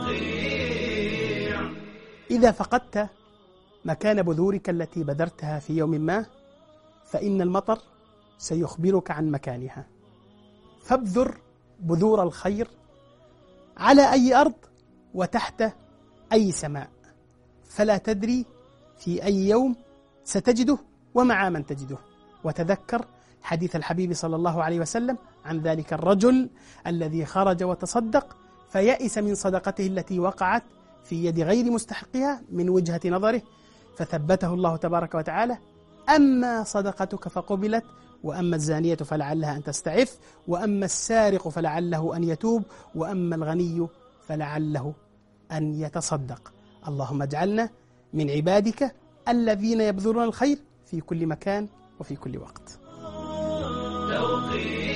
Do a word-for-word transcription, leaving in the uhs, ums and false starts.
إذا فقدت مكان بذورك التي بذرتها في يوم ما فإن المطر سيخبرك عن مكانها. فابذر بذور الخير على أي أرض وتحت أي سماء، فلا تدري في أي يوم ستجده ومع من تجده. وتذكر حديث الحبيب صلى الله عليه وسلم عن ذلك الرجل الذي خرج وتصدق فيئس من صدقته التي وقعت في يد غير مستحقها من وجهة نظره، فثبته الله تبارك وتعالى: أما صدقتك فقبلت، وأما الزانية فلعلها أن تستعف، وأما السارق فلعله أن يتوب، وأما الغني فلعله أن يتصدق. اللهم اجعلنا من عبادك الذين يبذلون الخير في كل مكان وفي كل وقت.